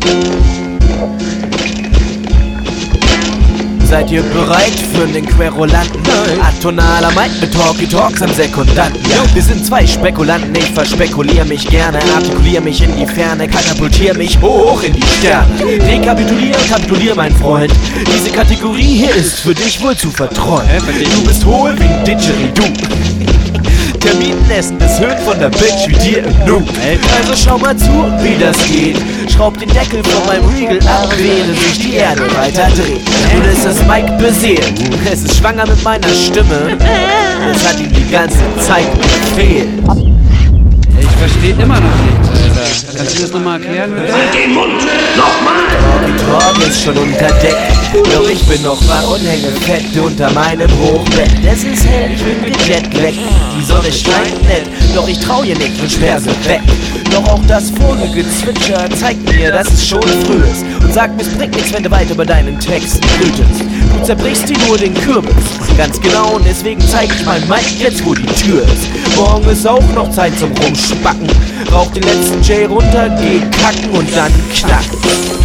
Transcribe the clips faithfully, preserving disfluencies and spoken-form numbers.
Seid ihr bereit für den Querulanten? Atonaler Mic mit Talkie Talks am Sekundanten. Wir sind zwei Spekulanten, ich verspekulier mich gerne, artikulier mich in die Ferne, katapultier mich hoch in die Sterne. Rekapitulier, kapitulier, mein Freund. Diese Kategorie hier ist für dich wohl zu verträumen. Du bist hohl wie ein Didgeridoo. Terminnessen, höht von der Bitch wie dir im Nu. Also schau mal zu, wie das geht. Schraub den Deckel von meinem Regal ab, während sich die Erde weiter dreht. Nun ist das Mic beseelt, es ist schwanger mit meiner Stimme. Es hat ihm die ganze Zeit gefehlt. Ich verstehe immer noch nichts, Alter. Kannst du das nochmal erklären? Halt den Mund! Nochmal! Talkie Talk ist schon unter Deck. Doch ich bin noch wach und hänge fett unter meinem Hochbett. Es ist hell, ich bin gejetlaggt. Die Sonne scheint nett, doch ich trau ihr nicht und sperr sie weg. Doch auch das Vogelgezwitscher zeigt mir, dass es schon früh ist. Und sagt mir, es bringt nichts, wenn du weiter über deinen Texten brütest. Du zerbrichst dir nur den Kürbis. Ganz genau, und deswegen zeig ich mein Mic jetzt, wo die Tür ist. Morgen ist auch noch Zeit zum Rumspacken. Rauch den letzten J runter, geh kacken und dann knacken.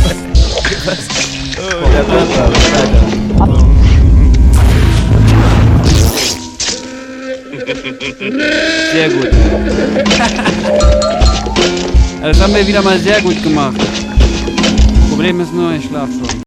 Sehr gut. Das haben wir wieder mal sehr gut gemacht. Problem ist nur, ich schlaf schon.